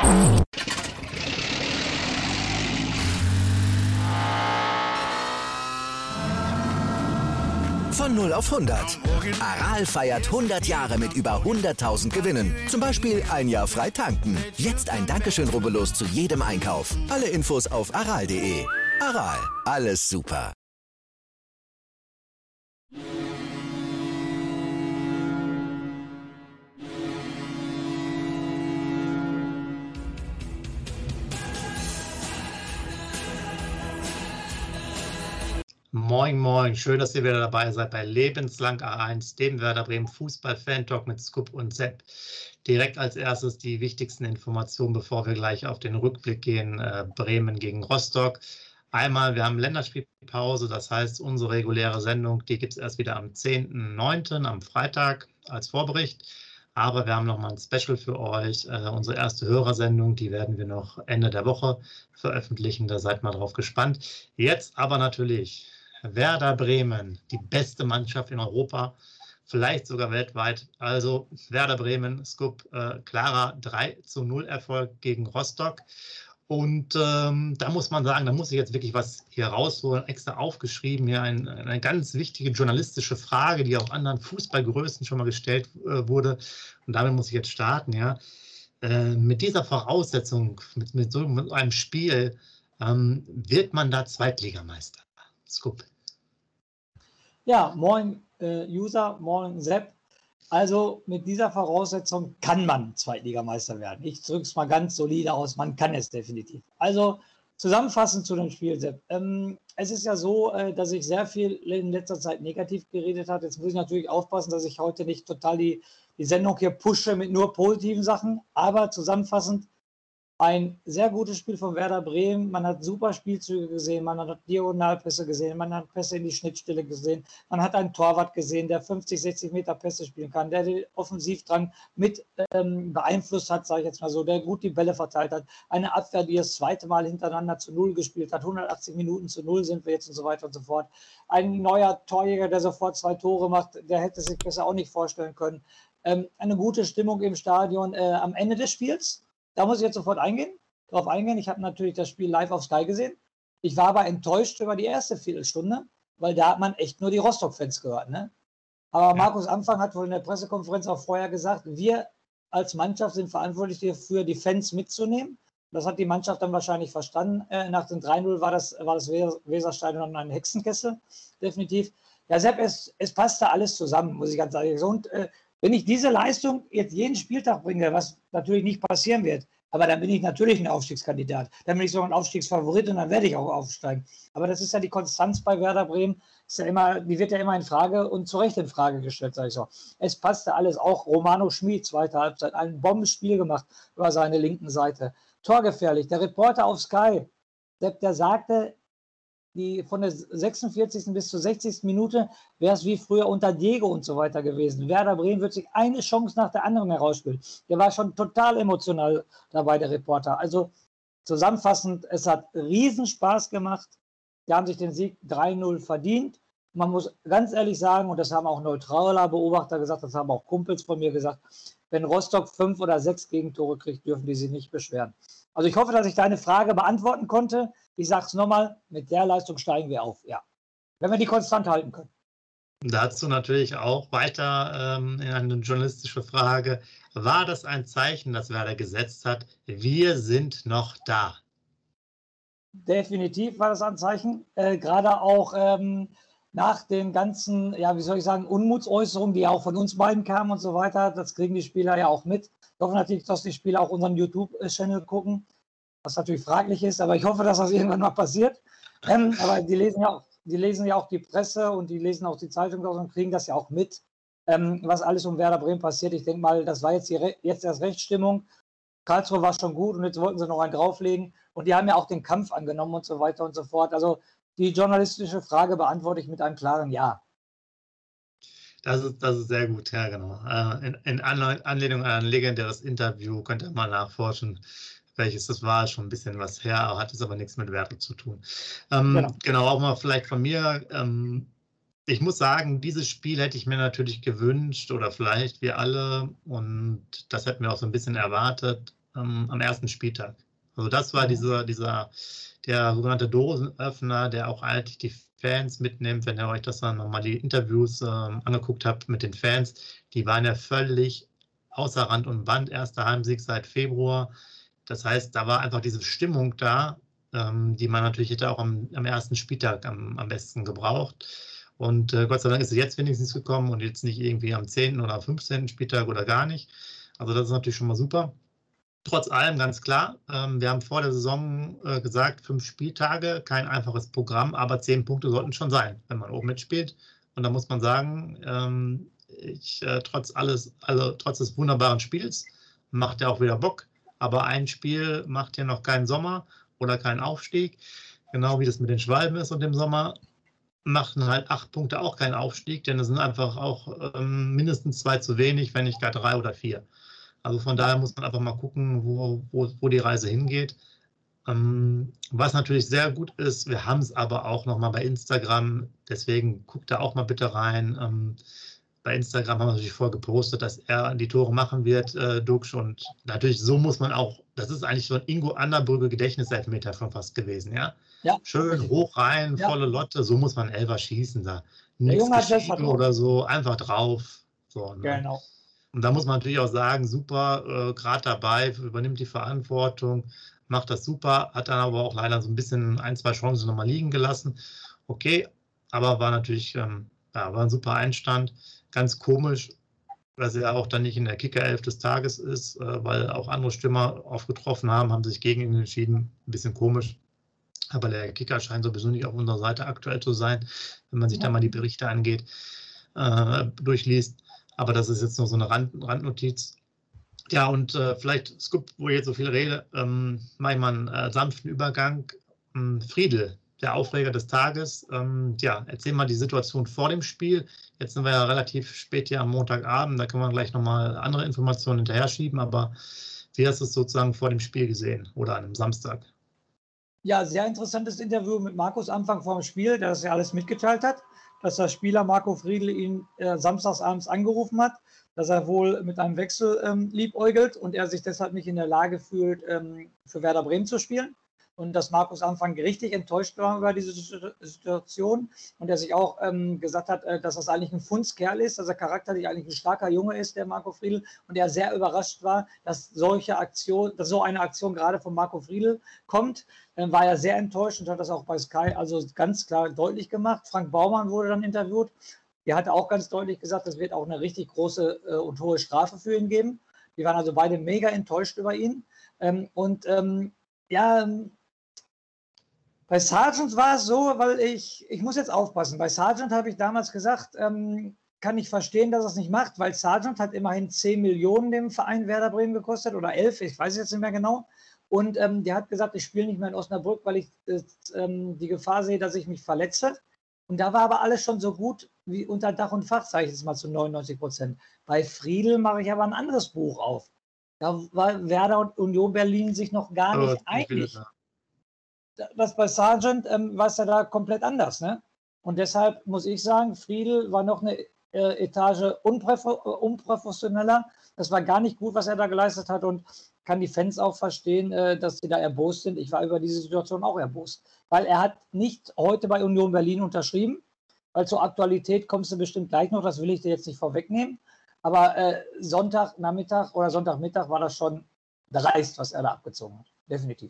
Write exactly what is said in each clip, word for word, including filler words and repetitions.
Von null auf hundert. Aral feiert hundert Jahre mit über hunderttausend Gewinnen. Zum Beispiel ein Jahr frei tanken. Jetzt ein Dankeschön, rubbellos zu jedem Einkauf. Alle Infos auf aral punkt de. Aral, alles super. Moin, moin. Schön, dass ihr wieder dabei seid bei Lebenslang A eins, dem Werder Bremen Fußball-Fan-Talk mit Scoop und Sepp. Direkt als erstes die wichtigsten Informationen, bevor wir gleich auf den Rückblick gehen. Äh, Bremen gegen Rostock. Einmal, wir haben Länderspielpause, das heißt, unsere reguläre Sendung, die gibt es erst wieder am zehnten neunten am Freitag als Vorbericht. Aber wir haben nochmal ein Special für euch. Äh, unsere erste Hörersendung, die werden wir noch Ende der Woche veröffentlichen. Da seid mal drauf gespannt. Jetzt aber natürlich Werder Bremen, die beste Mannschaft in Europa, vielleicht sogar weltweit. Also Werder Bremen, Scoop, äh, klarer drei zu null Erfolg gegen Rostock. Und ähm, da muss man sagen, da muss ich jetzt wirklich was hier rausholen, extra aufgeschrieben, hier ein, eine ganz wichtige journalistische Frage, die auch anderen Fußballgrößen schon mal gestellt äh, wurde. Und damit muss ich jetzt starten. Ja. Äh, mit dieser Voraussetzung, mit, mit so mit einem Spiel, ähm, wird man da Zweitligameister? Scoop. Ja, moin äh, User, moin Sepp. Also mit dieser Voraussetzung kann man Zweitligameister werden. Ich drücke es mal ganz solide aus, man kann es definitiv. Also zusammenfassend zu dem Spiel, Sepp. Ähm, es ist ja so, äh, dass ich sehr viel in letzter Zeit negativ geredet habe. Jetzt muss ich natürlich aufpassen, dass ich heute nicht total die, die Sendung hier pushe mit nur positiven Sachen. Aber zusammenfassend, ein sehr gutes Spiel von Werder Bremen. Man hat super Spielzüge gesehen, man hat Diagonalpässe gesehen, man hat Pässe in die Schnittstelle gesehen, man hat einen Torwart gesehen, der fünfzig, sechzig Meter Pässe spielen kann, der den Offensivdrang mit ähm, beeinflusst hat, sage ich jetzt mal so, der gut die Bälle verteilt hat. Eine Abwehr, die das zweite Mal hintereinander zu Null gespielt hat. hundertachtzig Minuten zu Null sind wir jetzt und so weiter und so fort. Ein neuer Torjäger, der sofort zwei Tore macht, der hätte sich besser auch nicht vorstellen können. Ähm, eine gute Stimmung im Stadion äh, am Ende des Spiels. Da muss ich jetzt sofort eingehen, drauf eingehen. Ich habe natürlich das Spiel live auf Sky gesehen. Ich war aber enttäuscht über die erste Viertelstunde, weil da hat man echt nur die Rostock-Fans gehört. Ne? Aber ja. Markus Anfang hat wohl in der Pressekonferenz auch vorher gesagt, wir als Mannschaft sind verantwortlich dafür, die Fans mitzunehmen. Das hat die Mannschaft dann wahrscheinlich verstanden. Äh, nach dem drei null war das, war das Weserstadion ein Hexenkessel, definitiv. Ja, Sepp, es, es passte alles zusammen, muss ich ganz ehrlich sagen. Und äh, wenn ich diese Leistung jetzt jeden Spieltag bringe, was natürlich nicht passieren wird, aber dann bin ich natürlich ein Aufstiegskandidat. Dann bin ich sogar ein Aufstiegsfavorit und dann werde ich auch aufsteigen. Aber das ist ja die Konstanz bei Werder Bremen. Ist ja immer, die wird ja immer in Frage und zu Recht in Frage gestellt, sage ich so. Es passte alles. Auch Romano Schmid, zweite Halbzeit, ein Bombenspiel gemacht über seine linken Seite. Torgefährlich. Der Reporter auf Sky, der, der sagte, die von der sechsundvierzigsten bis zur sechzigsten Minute wäre es wie früher unter Diego und so weiter gewesen. Werder Bremen wird sich eine Chance nach der anderen herausspielen. Der war schon total emotional dabei, der Reporter. Also zusammenfassend, es hat riesen Spaß gemacht. Die haben sich den Sieg drei null verdient. Man muss ganz ehrlich sagen, und das haben auch neutraler Beobachter gesagt, das haben auch Kumpels von mir gesagt, wenn Rostock fünf oder sechs Gegentore kriegt, dürfen die sich nicht beschweren. Also ich hoffe, dass ich deine Frage beantworten konnte. Ich sage es nochmal, mit der Leistung steigen wir auf, ja. Wenn wir die konstant halten können. Dazu natürlich auch weiter ähm, eine journalistische Frage. War das ein Zeichen, das Werder gesetzt hat? Wir sind noch da. Definitiv war das ein Zeichen. Äh, gerade auch ähm, nach den ganzen, ja, wie soll ich sagen, Unmutsäußerungen, die auch von uns beiden kamen und so weiter. Das kriegen die Spieler ja auch mit. Ich hoffe natürlich, dass die Spieler auch unseren YouTube-Channel gucken. Was natürlich fraglich ist, aber ich hoffe, dass das irgendwann mal passiert. Ähm, aber die lesen, ja auch, die lesen ja auch die Presse und die lesen auch die Zeitung und kriegen das ja auch mit, ähm, was alles um Werder Bremen passiert. Ich denke mal, das war jetzt, die Re- jetzt erst Rechtsstimmung. Karlsruhe war schon gut und jetzt wollten sie noch einen drauflegen. Und die haben ja auch den Kampf angenommen und so weiter und so fort. Also die journalistische Frage beantworte ich mit einem klaren Ja. Das ist, das ist sehr gut, ja genau. Äh, in, in Anlehnung an ein legendäres Interview könnt ihr mal nachforschen, welches das war, schon ein bisschen was her, hat es aber nichts mit Werder zu tun. Ähm, genau. genau, auch mal vielleicht von mir. Ähm, ich muss sagen, dieses Spiel hätte ich mir natürlich gewünscht oder vielleicht wir alle und das hätten wir auch so ein bisschen erwartet, ähm, am ersten Spieltag. Also das war dieser, dieser der sogenannte Dosenöffner, der auch eigentlich die Fans mitnimmt, wenn ihr euch das dann nochmal die Interviews ähm, angeguckt habt mit den Fans, die waren ja völlig außer Rand und Band, erster Heimsieg seit Februar. Das heißt, da war einfach diese Stimmung da, ähm, die man natürlich hätte auch am, am ersten Spieltag am, am besten gebraucht. Und äh, Gott sei Dank ist es jetzt wenigstens gekommen und jetzt nicht irgendwie am zehnten oder fünfzehnten Spieltag oder gar nicht. Also das ist natürlich schon mal super. Trotz allem ganz klar, ähm, wir haben vor der Saison äh, gesagt, fünf Spieltage, kein einfaches Programm, aber zehn Punkte sollten schon sein, wenn man oben mitspielt. Und da muss man sagen, ähm, ich, äh, trotz alles, also trotz des wunderbaren Spiels macht er auch wieder Bock. Aber ein Spiel macht hier noch keinen Sommer oder keinen Aufstieg. Genau wie das mit den Schwalben ist und im Sommer machen halt acht Punkte auch keinen Aufstieg, denn es sind einfach auch ähm, mindestens zwei zu wenig, wenn nicht gar drei oder vier. Also von daher muss man einfach mal gucken, wo, wo, wo die Reise hingeht. Ähm, was natürlich sehr gut ist, wir haben es aber auch nochmal bei Instagram, deswegen guckt da auch mal bitte rein. Ähm, bei Instagram haben wir natürlich vorher gepostet, dass er die Tore machen wird, äh, Duxch. Und natürlich, so muss man auch, das ist eigentlich so ein Ingo Anderbrügge Gedächtniselfmeter schon fast gewesen, ja? Ja. Schön hoch rein, ja. Volle Lotte, so muss man Elfer schießen da. Nichts Geschiebe oder so, einfach drauf. So, ne? Genau. Und da muss man natürlich auch sagen, super, äh, gerade dabei, übernimmt die Verantwortung, macht das super, hat dann aber auch leider so ein bisschen ein, zwei Chancen nochmal liegen gelassen. Okay, aber war natürlich, ähm, ja, war ein super Einstand. Ganz komisch, dass er auch dann nicht in der Kicker-Elf des Tages ist, äh, weil auch andere Stürmer aufgetroffen haben, haben sich gegen ihn entschieden. Ein bisschen komisch. Aber der Kicker scheint sowieso nicht auf unserer Seite aktuell zu sein, wenn man sich ja. da mal die Berichte angeht, äh, durchliest. Aber das ist jetzt nur so eine Rand, Randnotiz. Ja, und äh, vielleicht, Scoop, wo ich jetzt so viel rede, ähm, mache ich mal einen äh, sanften Übergang. Ähm, Friedl, der Aufreger des Tages. Ähm, ja, erzähl mal die Situation vor dem Spiel. Jetzt sind wir ja relativ spät hier am Montagabend, da können wir gleich nochmal andere Informationen hinterher schieben. Aber wie hast du es sozusagen vor dem Spiel gesehen oder an einem Samstag? Ja, sehr interessantes Interview mit Markus Anfang vor dem Spiel, der das ja alles mitgeteilt hat, dass der Spieler Marco Friedl ihn äh, samstagsabends angerufen hat, dass er wohl mit einem Wechsel ähm, liebäugelt und er sich deshalb nicht in der Lage fühlt, ähm, für Werder Bremen zu spielen. Und dass Markus Anfang richtig enttäuscht war über diese Situation und er sich auch ähm, gesagt hat, äh, dass das eigentlich ein Fundskerl ist, dass er charakterlich eigentlich ein starker Junge ist, der Marco Friedl, und er sehr überrascht war, dass solche Aktion, dass so eine Aktion gerade von Marco Friedl kommt. Dann war er sehr enttäuscht und hat das auch bei Sky also ganz klar deutlich gemacht. Frank Baumann wurde dann interviewt. Der hatte auch ganz deutlich gesagt, es wird auch eine richtig große äh, und hohe Strafe für ihn geben. Die waren also beide mega enttäuscht über ihn. Ähm, und ähm, ja, bei Sargent war es so, weil ich, ich muss jetzt aufpassen. Bei Sargent habe ich damals gesagt, ähm, kann ich verstehen, dass er es nicht macht, weil Sargent hat immerhin zehn Millionen dem Verein Werder Bremen gekostet oder elf, ich weiß jetzt nicht mehr genau. Und ähm, der hat gesagt, ich spiele nicht mehr in Osnabrück, weil ich äh, ähm, die Gefahr sehe, dass ich mich verletze. Und da war aber alles schon so gut wie unter Dach und Fach, sage ich jetzt mal zu neunundneunzig Prozent. Bei Friedl mache ich aber ein anderes Buch auf. Da war Werder und Union Berlin sich noch gar aber nicht einig. Das bei Sargent ähm, war es ja da komplett anders. Ne? Und deshalb muss ich sagen, Friedl war noch eine äh, Etage unprofessioneller. Das war gar nicht gut, was er da geleistet hat, und kann die Fans auch verstehen, äh, dass sie da erbost sind. Ich war über diese Situation auch erbost, weil er hat nicht heute bei Union Berlin unterschrieben, weil zur Aktualität kommst du bestimmt gleich noch, das will ich dir jetzt nicht vorwegnehmen, aber äh, Sonntagnachmittag oder Sonntagmittag war das schon dreist, was er da abgezogen hat, definitiv.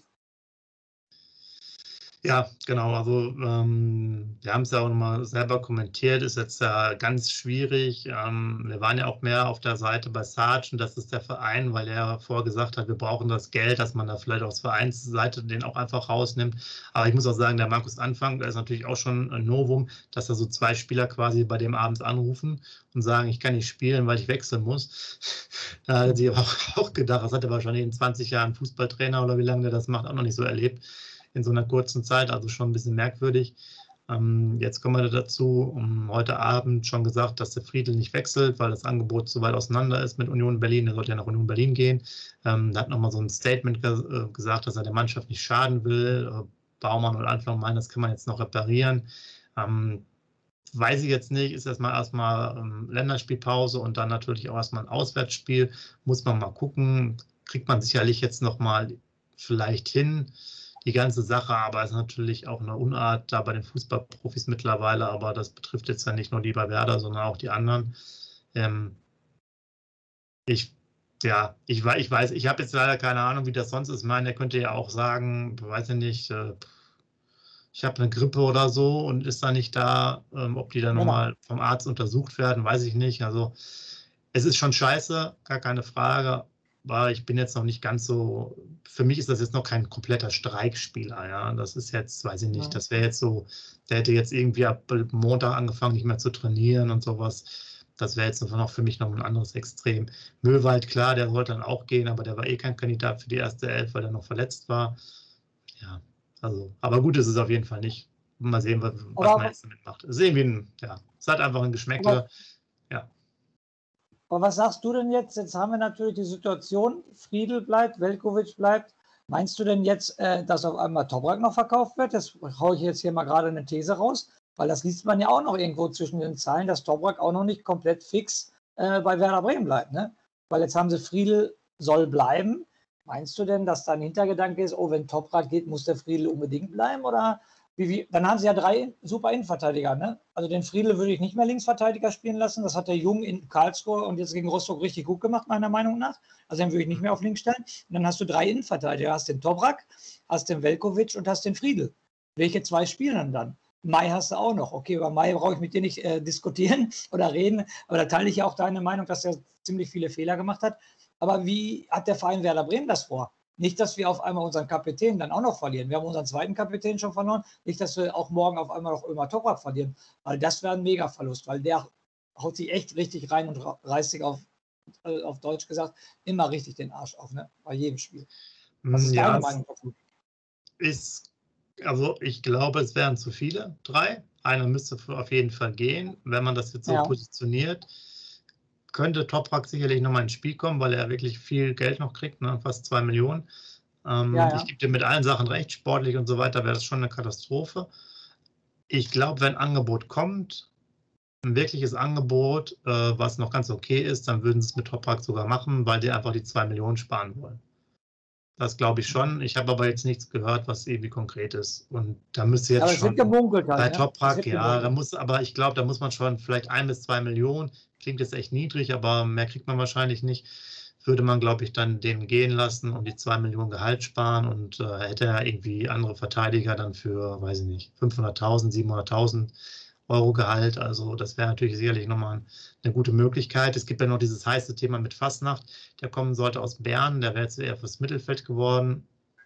Ja, genau. Also ähm, wir haben es ja auch nochmal selber kommentiert, ist jetzt ja ganz schwierig. Ähm, wir waren ja auch mehr auf der Seite bei Sargent, das ist der Verein, weil er vorher gesagt hat, wir brauchen das Geld, dass man da vielleicht aus Vereinsseite den auch einfach rausnimmt. Aber ich muss auch sagen, der Markus Anfang, der ist natürlich auch schon ein Novum, dass da so zwei Spieler quasi bei dem abends anrufen und sagen, ich kann nicht spielen, weil ich wechseln muss. Da hat er sich aber auch, auch gedacht, das hat er wahrscheinlich in zwanzig Jahren Fußballtrainer oder wie lange der das macht, auch noch nicht so erlebt. In so einer kurzen Zeit, also schon ein bisschen merkwürdig. Ähm, jetzt kommen wir dazu, um heute Abend schon gesagt, dass der Friedl nicht wechselt, weil das Angebot so weit auseinander ist mit Union Berlin. Er sollte ja nach Union Berlin gehen. Ähm, da hat nochmal so ein Statement ge äh, gesagt, dass er der Mannschaft nicht schaden will. Äh, Baumann und Anfang meinen, das kann man jetzt noch reparieren. Ähm, weiß ich jetzt nicht, ist erstmal erstmal ähm, Länderspielpause und dann natürlich auch erstmal ein Auswärtsspiel. Muss man mal gucken. kriegt man sicherlich jetzt nochmal vielleicht hin, die ganze Sache, aber es ist natürlich auch eine Unart da bei den Fußballprofis mittlerweile, aber das betrifft jetzt ja nicht nur die bei Werder, sondern auch die anderen. Ähm, ich, ja, ich, ich weiß, ich habe jetzt leider keine Ahnung, wie das sonst ist. Ich meine, er könnte ja auch sagen, weiß ich nicht, äh, ich habe eine Grippe oder so und ist da nicht da, ähm, ob die dann Genau. nochmal vom Arzt untersucht werden, weiß ich nicht. Also es ist schon scheiße, gar keine Frage. Aber ich bin jetzt noch nicht ganz so, für mich ist das jetzt noch kein kompletter Streikspieler, ja, das ist jetzt, weiß ich nicht, Ja. das wäre jetzt so, der hätte jetzt irgendwie ab Montag angefangen, nicht mehr zu trainieren und sowas, das wäre jetzt noch für mich noch ein anderes Extrem. Möwald, klar, der sollte dann auch gehen, aber der war eh kein Kandidat für die erste Elf, weil er noch verletzt war, ja, also, aber gut ist es auf jeden Fall nicht, mal sehen, was, was man jetzt damit macht, es ist irgendwie ein, ja, es hat einfach ein Geschmäckle, ja. Aber was sagst du denn jetzt? Jetzt haben wir natürlich die Situation, Friedl bleibt, Veljković bleibt. Meinst du denn jetzt, äh, dass auf einmal Toprak noch verkauft wird? Das haue ich jetzt hier mal gerade eine These raus, weil das liest man ja auch noch irgendwo zwischen den Zeilen, dass Toprak auch noch nicht komplett fix äh, bei Werder Bremen bleibt. Ne? Weil jetzt haben sie Friedl soll bleiben. Meinst du denn, dass da ein Hintergedanke ist, oh, wenn Toprak geht, muss der Friedl unbedingt bleiben? Oder wie, wie? Dann haben sie ja drei super Innenverteidiger. Ne? Also den Friedl würde ich nicht mehr Linksverteidiger spielen lassen. Das hat der Jung in Karlsruhe und jetzt gegen Rostock richtig gut gemacht, meiner Meinung nach. Also den würde ich nicht mehr auf links stellen. Und dann hast du drei Innenverteidiger. Hast den Toprak, hast den Veljković und hast den Friedl. Welche zwei spielen dann? Mai hast du auch noch. Okay, über Mai brauche ich mit dir nicht äh, diskutieren oder reden. Aber da teile ich ja auch deine Meinung, dass er ziemlich viele Fehler gemacht hat. Aber wie hat der Verein Werder Bremen das vor? Nicht, dass wir auf einmal unseren Kapitän dann auch noch verlieren. Wir haben unseren zweiten Kapitän schon verloren. Nicht, dass wir auch morgen auf einmal noch Ömer Toprak verlieren. Weil das wäre ein Mega-Verlust, weil der haut sich echt richtig rein und reißt sich auf, äh, auf Deutsch gesagt immer richtig den Arsch auf, ne? Bei jedem Spiel. Was ist Ja, deine Meinung dazu? Ist, also ich glaube, es wären zu viele, drei. Einer müsste auf jeden Fall gehen. Wenn man das jetzt so Ja. positioniert, könnte Toprak sicherlich nochmal ins Spiel kommen, weil er wirklich viel Geld noch kriegt, ne? Fast zwei Millionen. Ähm, Ja, ja. Ich gebe dir mit allen Sachen recht, sportlich und so weiter wäre das schon eine Katastrophe. Ich glaube, wenn ein Angebot kommt, ein wirkliches Angebot, äh, was noch ganz okay ist, dann würden sie es mit Toprak sogar machen, weil die einfach die zwei Millionen sparen wollen. Das glaube ich schon. Ich habe aber jetzt nichts gehört, was irgendwie konkret ist. Und da müsste jetzt Aber es schon wird gemunkelt halt. bei ne? Es Toprak, wird ja, gemunkelt. da muss, aber ich glaube, da muss man schon vielleicht ein bis zwei Millionen, klingt jetzt echt niedrig, aber mehr kriegt man wahrscheinlich nicht, würde man, glaube ich, dann den gehen lassen und die zwei Millionen Gehalt sparen und äh, hätte er irgendwie andere Verteidiger dann für, weiß ich nicht, fünfhunderttausend, siebenhunderttausend Euro Gehalt. Also das wäre natürlich sicherlich nochmal eine gute Möglichkeit. Es gibt ja noch dieses heiße Thema mit Fasnacht, der kommen sollte aus Bern, der wäre jetzt eher fürs Mittelfeld geworden.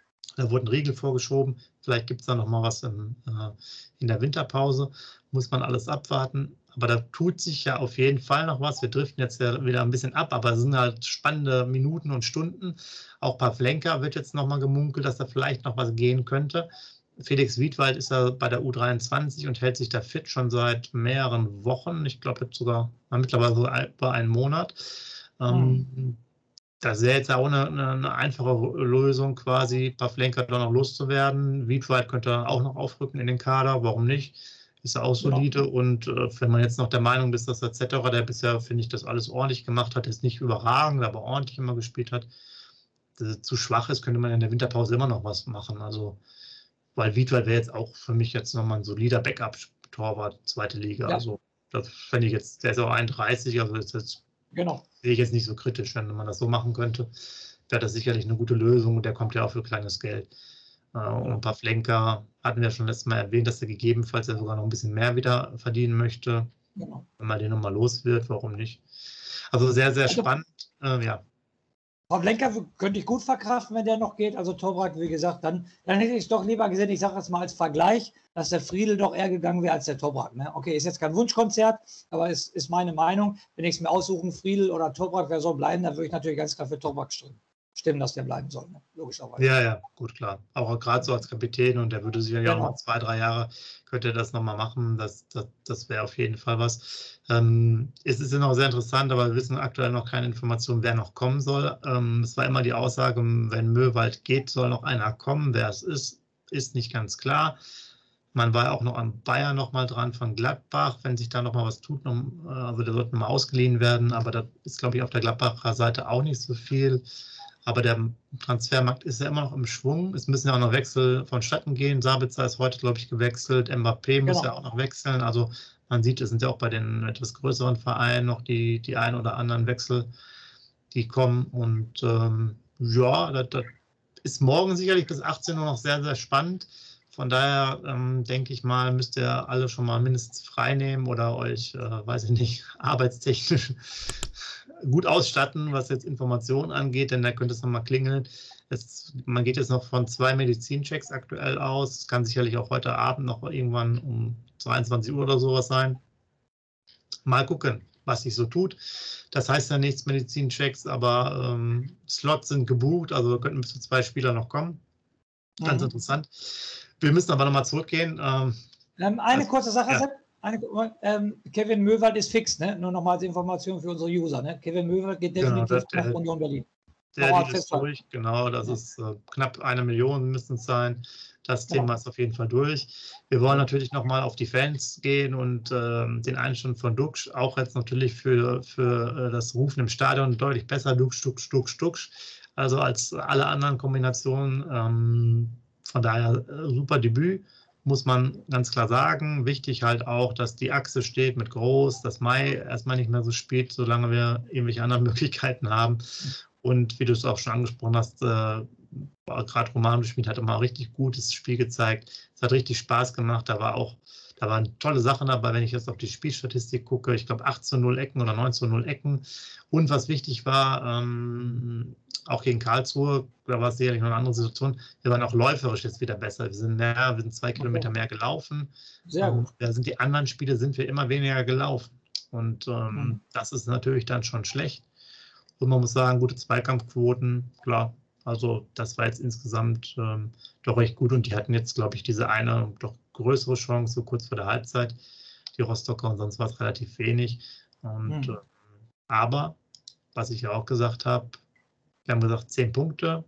Da wurde ein Riegel vorgeschoben. Vielleicht gibt es da noch mal was in, äh, in der Winterpause. Muss man alles abwarten. Aber da tut sich ja auf jeden Fall noch was. Wir driften jetzt ja wieder ein bisschen ab, aber es sind halt spannende Minuten und Stunden. Auch Pavlenka wird jetzt noch mal gemunkelt, dass da vielleicht noch was gehen könnte. Felix Wiedwald ist ja bei der U dreiundzwanzig und hält sich da fit schon seit mehreren Wochen. Ich glaube jetzt sogar mittlerweile so über einen Monat. Ähm, Hm. Das wäre jetzt auch eine, eine einfache Lösung, quasi Pavlenka da noch loszuwerden. Wiedwald könnte auch noch aufrücken in den Kader, warum nicht? Ist ja auch solide. Ja. Und äh, wenn man jetzt noch der Meinung ist, dass der Zetterer, der bisher, finde ich, das alles ordentlich gemacht hat, ist nicht überragend, aber ordentlich immer gespielt hat, dass er zu schwach ist, könnte man in der Winterpause immer noch was machen. Also, weil Wiedwald wäre jetzt auch für mich jetzt nochmal ein solider Backup-Torwart, zweite Liga. Ja. Also, das fände ich jetzt, der ist auch einunddreißig, also ist jetzt Genau. sehe ich jetzt nicht so kritisch, wenn man das so machen könnte. Wäre das sicherlich eine gute Lösung und der kommt ja auch für kleines Geld. Und Pavlenka hatten wir schon letztes Mal erwähnt, dass er gegebenenfalls ja sogar noch ein bisschen mehr wieder verdienen möchte. Genau. Wenn man den nochmal los wird, warum nicht? Also sehr, sehr Also, spannend. Äh, ja. Pavlenka könnte ich gut verkraften, wenn der noch geht. Also Toprak, wie gesagt, dann, dann hätte ich es doch lieber gesehen, ich sage das mal als Vergleich, dass der Friedl doch eher gegangen wäre als der Toprak. Ne? Okay, ist jetzt kein Wunschkonzert, aber es ist meine Meinung. Wenn ich es mir aussuchen, Friedl oder Toprak, wer soll bleiben, dann würde ich natürlich ganz klar für Toprak stimmen, stimmen dass der bleiben soll, ne? Logischerweise. Ja, ja, gut, klar. Auch gerade so als Kapitän und der würde sich ja Genau. auch noch zwei, drei Jahre, könnte er das nochmal machen. Das, das, das wäre auf jeden Fall was. Ähm, es ist ja noch sehr interessant, aber wir wissen aktuell noch keine Informationen, wer noch kommen soll. Ähm, es war immer die Aussage, wenn Möwald geht, soll noch einer kommen. Wer es ist, ist nicht ganz klar. Man war auch noch an Bayern noch mal dran von Gladbach, wenn sich da noch mal was tut. Also der wird noch mal ausgeliehen werden, aber da ist, glaube ich, auf der Gladbacher Seite auch nicht so viel. Aber der Transfermarkt ist ja immer noch im Schwung. Es müssen ja auch noch Wechsel vonstatten gehen. Sabitzer ist heute, glaube ich, gewechselt. Mbappé muss Genau. ja auch noch wechseln. Also man sieht, es sind ja auch bei den etwas größeren Vereinen noch die, die ein oder anderen Wechsel, die kommen. Und ähm, ja, das, das ist morgen sicherlich bis achtzehn Uhr noch sehr, sehr spannend. Von daher ähm, denke ich mal, müsst ihr alle schon mal mindestens frei nehmen oder euch, äh, weiß ich nicht, arbeitstechnisch gut ausstatten, was jetzt Informationen angeht, denn da könnte es nochmal klingeln. Es, man geht jetzt noch von zwei Medizinchecks aktuell aus. Es kann sicherlich auch heute Abend noch irgendwann um zweiundzwanzig Uhr oder sowas sein. Mal gucken, was sich so tut. Das heißt ja nichts, Medizinchecks, aber ähm, Slots sind gebucht, also könnten bis zu zwei Spieler noch kommen. Ganz mhm. interessant. Wir müssen aber nochmal zurückgehen. Ähm, ähm, eine also, kurze Sache, ja. Sepp. Eine, ähm, Kevin Möwald ist fix, ne? Nur nochmal als Information für unsere User. Ne? Kevin Möwald geht definitiv genau, das, nach Union Berlin. Der geht ist durch, genau, das ja. ist äh, knapp eine Million müssen es sein. Das genau. Thema ist auf jeden Fall durch. Wir wollen natürlich nochmal auf die Fans gehen und ähm, den Einstand von Duxch, auch jetzt natürlich für, für äh, das Rufen im Stadion deutlich besser, Duxch, Duxch, Duxch, Duxch, also als alle anderen Kombinationen. Ähm, von daher äh, super Debüt. Muss man ganz klar sagen. Wichtig halt auch, dass die Achse steht mit Groß, dass Mai erstmal nicht mehr so spielt, solange wir irgendwelche anderen Möglichkeiten haben. Und wie du es auch schon angesprochen hast, äh, gerade Roman gespielt, hat immer richtig gutes Spiel gezeigt. Es hat richtig Spaß gemacht. Da war auch, da waren tolle Sachen dabei, wenn ich jetzt auf die Spielstatistik gucke. Ich glaube acht zu null Ecken oder neun zu null Ecken. Und was wichtig war, ähm, auch gegen Karlsruhe, da war es sicherlich noch eine andere Situation, wir waren auch läuferisch jetzt wieder besser. Wir sind mehr, wir sind zwei Kilometer mehr gelaufen. Sehr gut. Da sind die anderen Spiele, sind wir immer weniger gelaufen. Und ähm, mhm. das ist natürlich dann schon schlecht. Und man muss sagen, gute Zweikampfquoten, klar. Also das war jetzt insgesamt ähm, doch recht gut. Und die hatten jetzt, glaube ich, diese eine doch größere Chance, so kurz vor der Halbzeit. Die Rostocker, und sonst war es relativ wenig. Und, mhm. äh, aber, was ich ja auch gesagt habe, wir haben gesagt, zehn Punkte.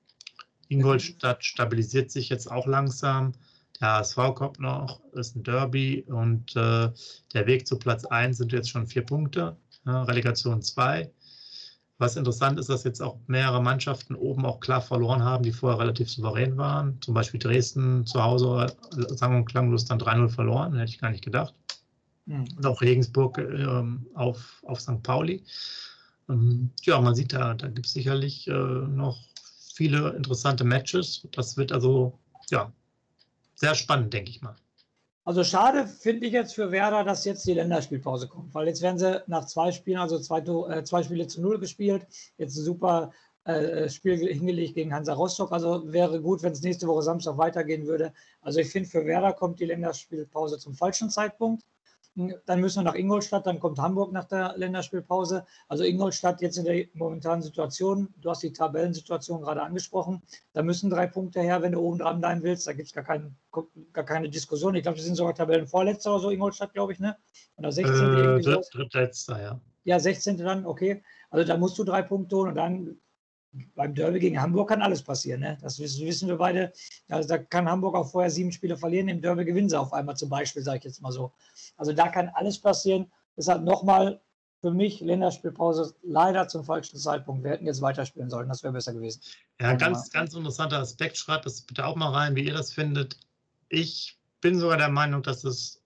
Ingolstadt stabilisiert sich jetzt auch langsam. Der H S V kommt noch, ist ein Derby. Und äh, der Weg zu Platz eins sind jetzt schon vier Punkte. Ja, Relegation zwei. Was interessant ist, dass jetzt auch mehrere Mannschaften oben auch klar verloren haben, die vorher relativ souverän waren. Zum Beispiel Dresden zu Hause, sang- und klanglos dann drei null verloren. Hätte ich gar nicht gedacht. Mhm. Und auch Regensburg ähm, auf, auf Sankt Pauli. Ähm, ja, man sieht, da, da gibt es sicherlich äh, noch viele interessante Matches. Das wird also ja sehr spannend, denke ich mal. Also schade finde ich jetzt für Werder, dass jetzt die Länderspielpause kommt, weil jetzt werden sie nach zwei Spielen, also zwei, äh, zwei Spiele zu null gespielt, jetzt ein super äh, Spiel hingelegt gegen Hansa Rostock, also wäre gut, wenn es nächste Woche Samstag weitergehen würde. Also ich finde, für Werder kommt die Länderspielpause zum falschen Zeitpunkt. Dann müssen wir nach Ingolstadt, dann kommt Hamburg nach der Länderspielpause. Also Ingolstadt jetzt in der momentanen Situation, du hast die Tabellensituation gerade angesprochen, da müssen drei Punkte her, wenn du oben dran bleiben willst. Da gibt es gar, kein, gar keine Diskussion. Ich glaube, die sind sogar Tabellenvorletzter oder so, Ingolstadt, glaube ich, ne? Oder sechzehnte Äh, Dritt, Drittletzter, ja. Ja, sechzehnte dann, okay. Also da musst du drei Punkte holen und dann beim Derby gegen Hamburg kann alles passieren. Ne? Das wissen wir beide. Also da kann Hamburg auch vorher sieben Spiele verlieren. Im Derby gewinnen sie auf einmal zum Beispiel, sage ich jetzt mal so. Also da kann alles passieren. Deshalb nochmal für mich Länderspielpause leider zum falschen Zeitpunkt. Wir hätten jetzt weiterspielen sollen. Das wäre besser gewesen. Ja, ganz, ganz interessanter Aspekt. Schreibt das bitte auch mal rein, wie ihr das findet. Ich bin sogar der Meinung, dass es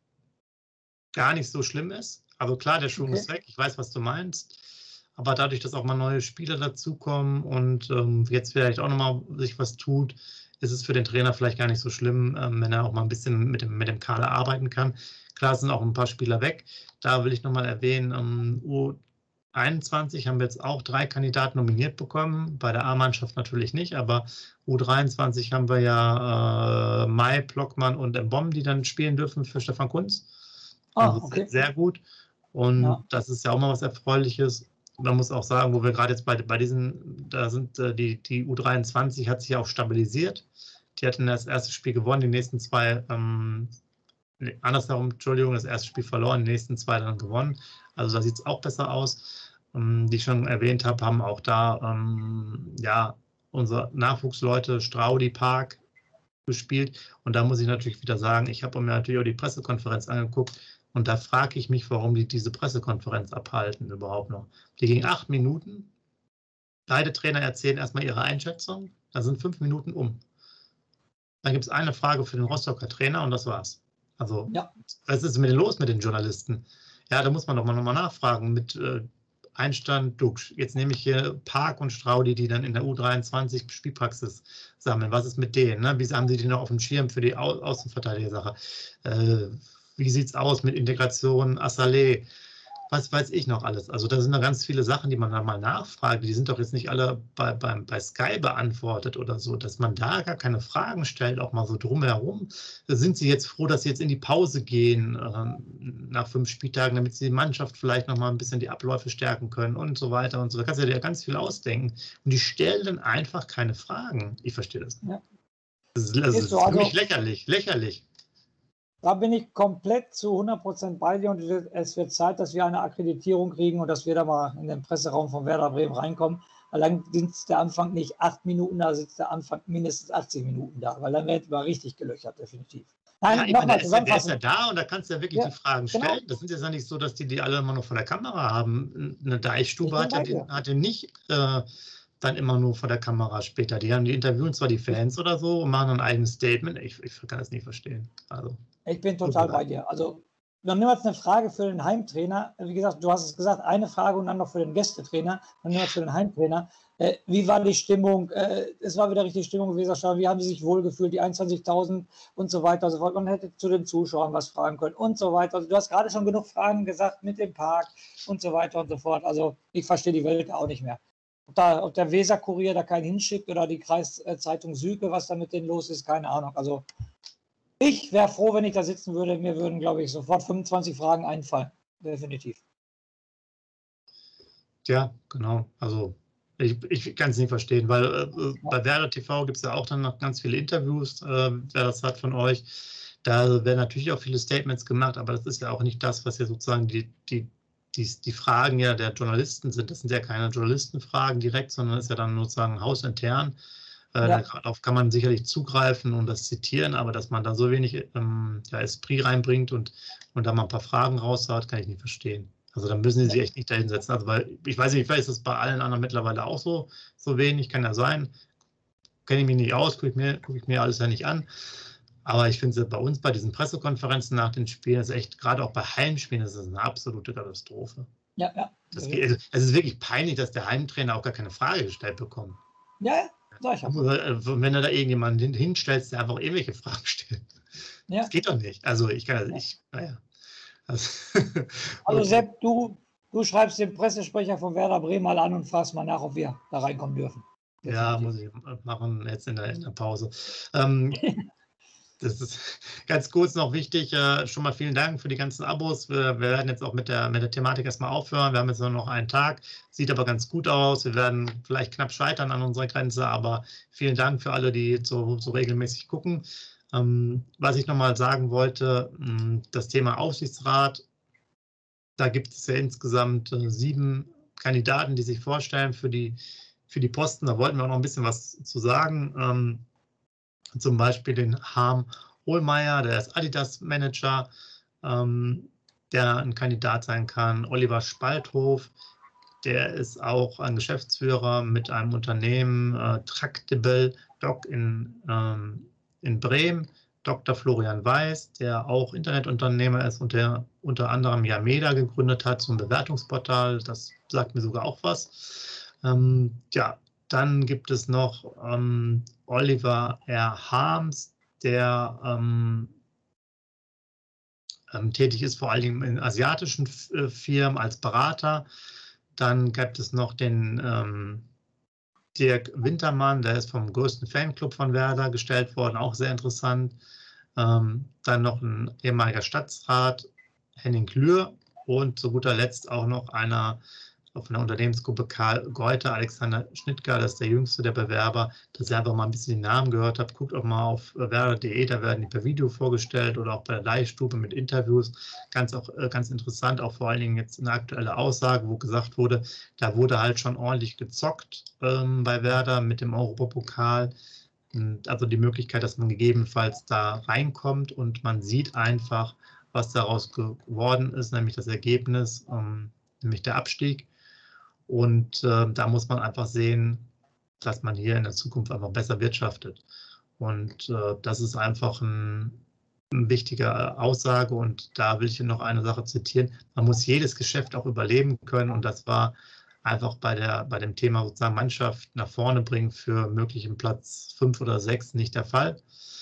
gar nicht so schlimm ist. Also klar, der Schwung okay. ist weg. Ich weiß, was du meinst. Aber dadurch, dass auch mal neue Spieler dazukommen und ähm, jetzt vielleicht auch nochmal sich was tut, ist es für den Trainer vielleicht gar nicht so schlimm, ähm, wenn er auch mal ein bisschen mit dem, mit dem Kader arbeiten kann. Klar sind auch ein paar Spieler weg. Da will ich nochmal erwähnen, ähm, U einundzwanzig haben wir jetzt auch drei Kandidaten nominiert bekommen. Bei der A-Mannschaft natürlich nicht, aber U dreiundzwanzig haben wir ja äh, Mai, Plockmann und Mbom, die dann spielen dürfen für Stefan Kunz. Also oh, okay. Sehr gut. Und ja. Das ist ja auch mal was Erfreuliches. Man muss auch sagen, wo wir gerade jetzt bei, bei diesen, da sind äh, die, die U dreiundzwanzig hat sich ja auch stabilisiert. Die hatten das erste Spiel gewonnen, die nächsten zwei, ähm, nee, andersherum, Entschuldigung, das erste Spiel verloren, die nächsten zwei dann gewonnen. Also da sieht es auch besser aus. Ähm, die ich schon erwähnt habe, haben auch da ähm, ja, unsere Nachwuchsleute Straudi Park gespielt. Und da muss ich natürlich wieder sagen, ich habe mir natürlich auch die Pressekonferenz angeguckt. Und da frage ich mich, warum die diese Pressekonferenz abhalten überhaupt noch. Die ging acht Minuten beide Trainer erzählen erstmal ihre Einschätzung, da sind fünf Minuten um. Dann gibt es eine Frage für den Rostocker Trainer und das war's. Also, ja. Was ist mit denn los mit den Journalisten? Ja, da muss man doch mal nochmal nachfragen mit äh, Einstand, Duxch. Jetzt nehme ich hier Park und Straudi, die dann in der U dreiundzwanzig Spielpraxis sammeln. Was ist mit denen? Ne? Wie haben sie die noch auf dem Schirm für die Au Außenverteidiger-Sache? Äh, wie sieht es aus mit Integration, Assalé? Was weiß ich noch alles. Also da sind noch ganz viele Sachen, die man dann mal nachfragt. Die sind doch jetzt nicht alle bei, bei, bei Sky beantwortet oder so, dass man da gar keine Fragen stellt, auch mal so drumherum. Sind Sie jetzt froh, dass Sie jetzt in die Pause gehen ähm, nach fünf Spieltagen, damit Sie die Mannschaft vielleicht noch mal ein bisschen die Abläufe stärken können und so weiter und so. Da kannst du dir ja ganz viel ausdenken. Und die stellen dann einfach keine Fragen. Ich verstehe das nicht. Ja. Das ist, das ist für mich lächerlich, lächerlich. Da bin ich komplett zu hundert Prozent bei dir und es wird Zeit, dass wir eine Akkreditierung kriegen und dass wir da mal in den Presseraum von Werder Bremen reinkommen. Allein sitzt der Anfang nicht acht Minuten da, sitzt der Anfang mindestens achtzig Minuten da, weil dann wird man richtig gelöchert, definitiv. Nein, ja, nochmal zusammenfassen. Der ist ja da und da kannst du ja wirklich ja, die Fragen stellen. Genau. Das sind jetzt ja nicht so, dass die die alle immer noch vor der Kamera haben. Eine Deichstube hat ja, hat ja nicht äh, dann immer nur vor der Kamera später. Die haben die interviewen zwar die Fans oder so und machen ein eigenes Statement. Ich, ich kann das nicht verstehen. Also. Ich bin total bei dir. Also, dann nehmen wir jetzt eine Frage für den Heimtrainer. Wie gesagt, du hast es gesagt, eine Frage und dann noch für den Gästetrainer. Dann nehmen wir es für den Heimtrainer. Äh, wie war die Stimmung? Äh, es war wieder richtig Stimmung gewesen. Wie haben sie sich wohlgefühlt? Die einundzwanzigtausend und so weiter und so fort. Man hätte zu den Zuschauern was fragen können und so weiter. Also, du hast gerade schon genug Fragen gesagt mit dem Park und so weiter und so fort. Also, ich verstehe die Welt auch nicht mehr. Ob, da, ob der Weser-Kurier da keinen hinschickt oder die Kreiszeitung Süke, was da mit denen los ist, keine Ahnung. Also, ich wäre froh, wenn ich da sitzen würde. Mir würden, glaube ich, sofort fünfundzwanzig Fragen einfallen. Definitiv. Ja, genau. Also ich, ich kann es nicht verstehen, weil äh, ja. bei Werder T V gibt es ja auch dann noch ganz viele Interviews, äh, wer das hat von euch. Da werden natürlich auch viele Statements gemacht, aber das ist ja auch nicht das, was ja sozusagen die, die, die, die Fragen ja der Journalisten sind. Das sind ja keine Journalistenfragen direkt, sondern das ist ja dann sozusagen hausintern. Ja. Darauf kann man sicherlich zugreifen und das zitieren, aber dass man da so wenig ähm, ja, Esprit reinbringt und, und da mal ein paar Fragen raushaut, kann ich nicht verstehen. Also da müssen sie sich echt nicht dahinsetzen. Also weil, ich weiß nicht, vielleicht ist das bei allen anderen mittlerweile auch so, so wenig, kann ja sein. Kenne ich mich nicht aus, gucke ich, mir, guck ich mir alles ja nicht an. Aber ich finde, bei uns bei diesen Pressekonferenzen nach den Spielen, ist echt, gerade auch bei Heimspielen, das ist eine absolute Katastrophe. Ja, ja. Das geht, also, es ist wirklich peinlich, dass der Heimtrainer auch gar keine Frage gestellt bekommt. Ja, wenn du da irgendjemanden hinstellst, der einfach irgendwelche Fragen stellt. Ja. Das geht doch nicht. Also ich kann, ich, naja. Also, also Sepp, du, du schreibst den Pressesprecher von Werder Bremen mal an und fragst mal nach, ob wir da reinkommen dürfen. Ja, muss ich machen jetzt in der, in der Pause. Ähm, Das ist ganz kurz noch wichtig. Äh, schon mal vielen Dank für die ganzen Abos. Wir, wir werden jetzt auch mit der, mit der Thematik erstmal aufhören. Wir haben jetzt nur noch einen Tag. Sieht aber ganz gut aus. Wir werden vielleicht knapp scheitern an unserer Grenze, aber vielen Dank für alle, die so, so regelmäßig gucken. Ähm, was ich nochmal sagen wollte, mh, das Thema Aufsichtsrat. Da gibt es ja insgesamt äh, sieben Kandidaten, die sich vorstellen für die, für die Posten. Da wollten wir auch noch ein bisschen was zu sagen. Ähm, Zum Beispiel den Harm Hohlmeier, der ist Adidas-Manager, ähm, der ein Kandidat sein kann. Oliver Spalthof, der ist auch ein Geschäftsführer mit einem Unternehmen, äh, Tractable Doc in, ähm, in Bremen. Doktor Florian Weiß, der auch Internetunternehmer ist und der unter anderem Yameda gegründet hat, so ein Bewertungsportal. Das sagt mir sogar auch was. Ähm, ja, Dann gibt es noch ähm, Oliver R. Harms, der ähm, ähm, tätig ist vor allen Dingen in asiatischen äh, Firmen als Berater. Dann gibt es noch den ähm, Dirk Wintermann, der ist vom größten Fanclub von Werder gestellt worden, auch sehr interessant. Ähm, dann noch ein ehemaliger Stadtrat, Henning Klür, und zu guter Letzt auch noch einer von der Unternehmensgruppe Karl Geuter, Alexander Schnittger, das ist der jüngste der Bewerber, dass ihr einfach mal ein bisschen die Namen gehört habt. Guckt auch mal auf werder punkt de, da werden die per Video vorgestellt oder auch bei der Leihstube mit Interviews. Ganz, auch, ganz interessant, auch vor allen Dingen jetzt eine aktuelle Aussage, wo gesagt wurde, da wurde halt schon ordentlich gezockt ähm, bei Werder mit dem Europapokal. Also die Möglichkeit, dass man gegebenenfalls da reinkommt und man sieht einfach, was daraus geworden ist, nämlich das Ergebnis, ähm, nämlich der Abstieg. Und äh, da muss man einfach sehen, dass man hier in der Zukunft einfach besser wirtschaftet. Und äh, das ist einfach ein, eine wichtige Aussage. Und da will ich noch eine Sache zitieren. Man muss jedes Geschäft auch überleben können. Und das war einfach bei, der, bei dem Thema sozusagen Mannschaft nach vorne bringen für möglichen Platz fünf oder sechs nicht der Fall.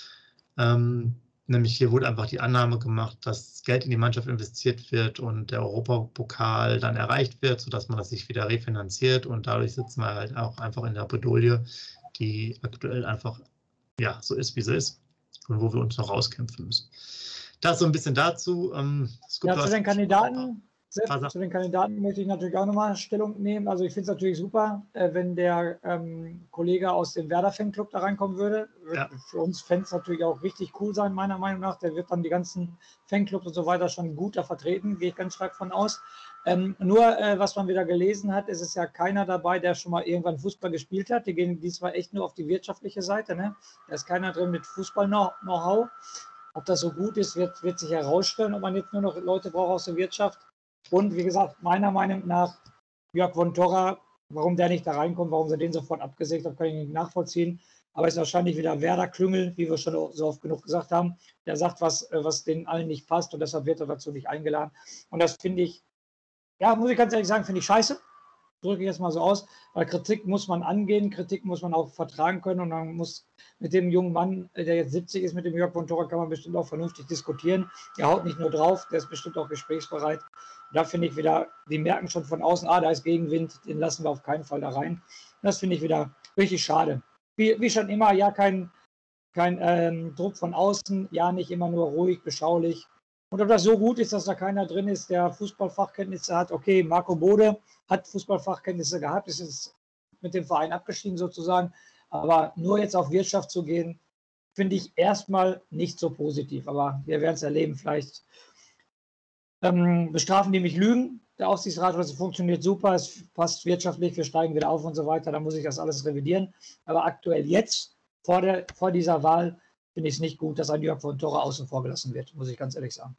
Ähm, nämlich hier wurde einfach die Annahme gemacht, dass Geld in die Mannschaft investiert wird und der Europapokal dann erreicht wird, sodass man das sich wieder refinanziert. Und dadurch sitzen wir halt auch einfach in der Bredouille, die aktuell einfach ja, so ist, wie sie ist und wo wir uns noch rauskämpfen müssen. Das so ein bisschen dazu. Ähm, ja, zu den Kandidaten. Selbst zu den Kandidaten möchte ich natürlich auch nochmal Stellung nehmen. Also ich finde es natürlich super, äh, wenn der ähm, Kollege aus dem Werder-Fanclub da reinkommen würde. Wird ja. Für uns Fans natürlich auch richtig cool sein, meiner Meinung nach. Der wird dann die ganzen Fanclubs und so weiter schon gut da vertreten, gehe ich ganz stark von aus. Ähm, nur, äh, was man wieder gelesen hat, ist es ja keiner dabei, der schon mal irgendwann Fußball gespielt hat. Die gehen diesmal echt nur auf die wirtschaftliche Seite. Ne? Da ist keiner drin mit Fußball-Know-how. Ob das so gut ist, wird, wird sich herausstellen, ob man jetzt nur noch Leute braucht aus der Wirtschaft. Und wie gesagt, meiner Meinung nach, Jörg von Torra, warum der nicht da reinkommt, warum sie den sofort abgesägt haben, kann ich nicht nachvollziehen. Aber es ist wahrscheinlich wieder Werder-Klüngel, wie wir schon so oft genug gesagt haben. Der sagt was, was denen allen nicht passt und deshalb wird er dazu nicht eingeladen. Und das finde ich, ja, muss ich ganz ehrlich sagen, finde ich scheiße. Drücke ich jetzt mal so aus, weil Kritik muss man angehen, Kritik muss man auch vertragen können und man muss mit dem jungen Mann, der jetzt siebzig ist, mit dem Jörg von Torra, kann man bestimmt auch vernünftig diskutieren. Der haut nicht nur drauf, der ist bestimmt auch gesprächsbereit. Und da finde ich wieder, die merken schon von außen, ah, da ist Gegenwind, den lassen wir auf keinen Fall da rein. Und das finde ich wieder richtig schade. Wie, wie schon immer, ja, kein, kein ähm, Druck von außen, ja, nicht immer nur ruhig, beschaulich. Und ob das so gut ist, dass da keiner drin ist, der Fußballfachkenntnisse hat, okay, Marco Bode hat Fußballfachkenntnisse gehabt, ist jetzt mit dem Verein abgestiegen sozusagen, aber nur jetzt auf Wirtschaft zu gehen, finde ich erstmal nicht so positiv, aber wir werden es erleben, vielleicht ähm, bestrafen die mich Lügen, der Aufsichtsrat, das funktioniert super, es passt wirtschaftlich, wir steigen wieder auf und so weiter, da muss ich das alles revidieren, aber aktuell jetzt, vor, der, vor dieser Wahl, finde ich es nicht gut, dass ein Jörg von Torra außen vor gelassen wird, muss ich ganz ehrlich sagen.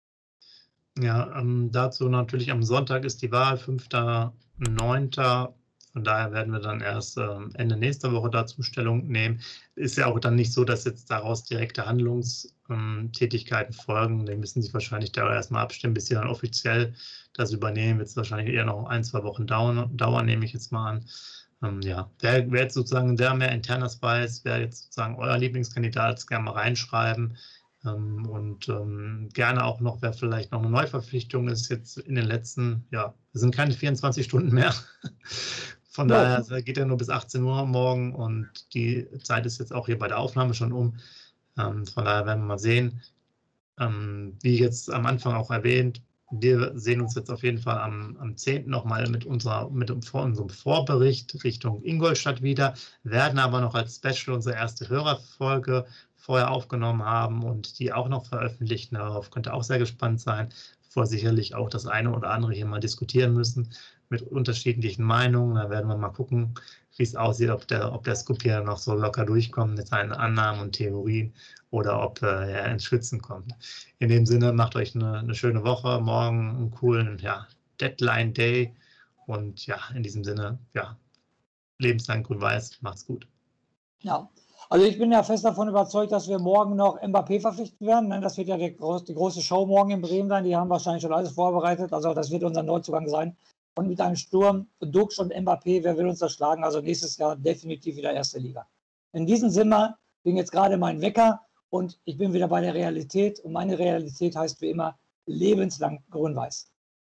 Ja, ähm, dazu natürlich am Sonntag ist die Wahl, fünfter neunter Von daher werden wir dann erst ähm, Ende nächster Woche dazu Stellung nehmen. Ist ja auch dann nicht so, dass jetzt daraus direkte Handlungstätigkeiten ähm, folgen. Die müssen sich wahrscheinlich da erstmal abstimmen, bis sie dann offiziell das übernehmen. Wird es wahrscheinlich eher noch ein, zwei Wochen dauern, dauern nehme ich jetzt mal an. Ähm, ja, wer, wer jetzt sozusagen, der mehr Internes weiß, wer jetzt sozusagen euer Lieblingskandidat ist, gerne mal reinschreiben. Ähm, und ähm, gerne auch noch, wer vielleicht noch eine Neuverpflichtung ist, jetzt in den letzten, ja, es sind keine vierundzwanzig Stunden mehr. Von ja. daher geht er nur bis achtzehn Uhr morgen und die Zeit ist jetzt auch hier bei der Aufnahme schon um. Ähm, von daher werden wir mal sehen. Ähm, wie jetzt am Anfang auch erwähnt, wir sehen uns jetzt auf jeden Fall am, am zehnten nochmal mit, unserer, mit unserem Vorbericht Richtung Ingolstadt wieder, werden aber noch als Special unsere erste Hörerfolge vorher aufgenommen haben und die auch noch veröffentlichen. Darauf könnt ihr auch sehr gespannt sein, bevor sicherlich auch das eine oder andere hier mal diskutieren müssen mit unterschiedlichen Meinungen. Da werden wir mal gucken, wie es aussieht, ob der, ob der Scoop hier noch so locker durchkommt mit seinen Annahmen und Theorien oder ob äh, er ins Schwitzen kommt. In dem Sinne, macht euch eine, eine schöne Woche, morgen einen coolen ja, Deadline-Day und ja, in diesem Sinne, ja, lebenslang grün-weiß, macht's gut. Ja. Also ich bin ja fest davon überzeugt, dass wir morgen noch Mbappé verpflichten werden. Das wird ja die, die große Show morgen in Bremen sein. Die haben wahrscheinlich schon alles vorbereitet. Also das wird unser Neuzugang sein. Und mit einem Sturm, Dux und Mbappé, wer will uns das schlagen? Also nächstes Jahr definitiv wieder erste Liga. In diesem Sinne ging jetzt gerade mein Wecker und ich bin wieder bei der Realität. Und meine Realität heißt wie immer lebenslang grün-weiß.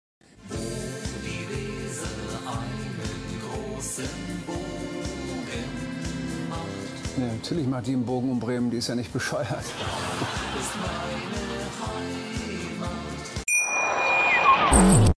Ja, natürlich macht die einen Bogen um Bremen, die ist ja nicht bescheuert. Das ist meine Heimat.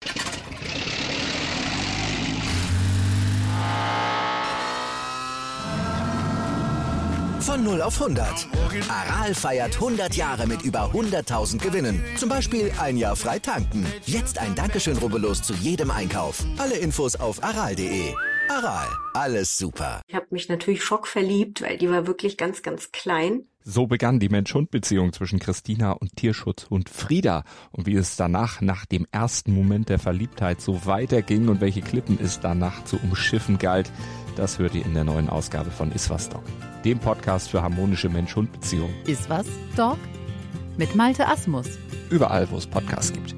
Von null auf hundert. Aral feiert hundert Jahre mit über hunderttausend Gewinnen. Zum Beispiel ein Jahr frei tanken. Jetzt ein Dankeschön, rubbellos zu jedem Einkauf. Alle Infos auf aral punkt de. Aral, alles super. Ich habe mich natürlich schockverliebt, weil die war wirklich ganz, ganz klein. So begann die Mensch-Hund-Beziehung zwischen Christina und Tierschutzhund Frieda. Und wie es danach, nach dem ersten Moment der Verliebtheit, so weiterging und welche Klippen es danach zu umschiffen galt, das hört ihr in der neuen Ausgabe von Iswas Dog, dem Podcast für harmonische Mensch-Hund-Beziehungen. Iswas Dog mit Malte Asmus. Überall, wo es Podcasts gibt.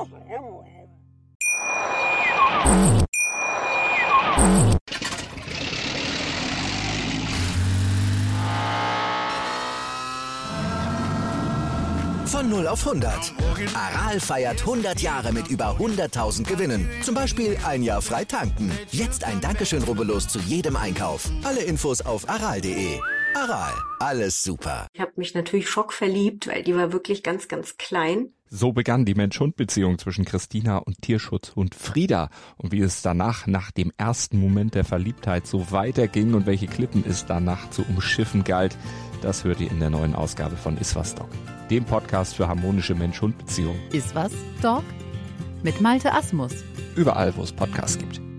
Von null auf hundert. Aral feiert hundert Jahre mit über hunderttausend Gewinnen. Zum Beispiel ein Jahr frei tanken. Jetzt ein Dankeschön, rubbellos zu jedem Einkauf. Alle Infos auf aral punkt de. Aral, alles super. Ich habe mich natürlich schockverliebt, weil die war wirklich ganz, ganz klein. So begann die Mensch-Hund-Beziehung zwischen Christina und Tierschutzhund Frieda. Und wie es danach, nach dem ersten Moment der Verliebtheit, so weiterging und welche Klippen es danach zu umschiffen galt, das hört ihr in der neuen Ausgabe von Iswas Dog, dem Podcast für harmonische Mensch-Hund-Beziehungen. Iswas Dog mit Malte Asmus. Überall, wo es Podcasts gibt.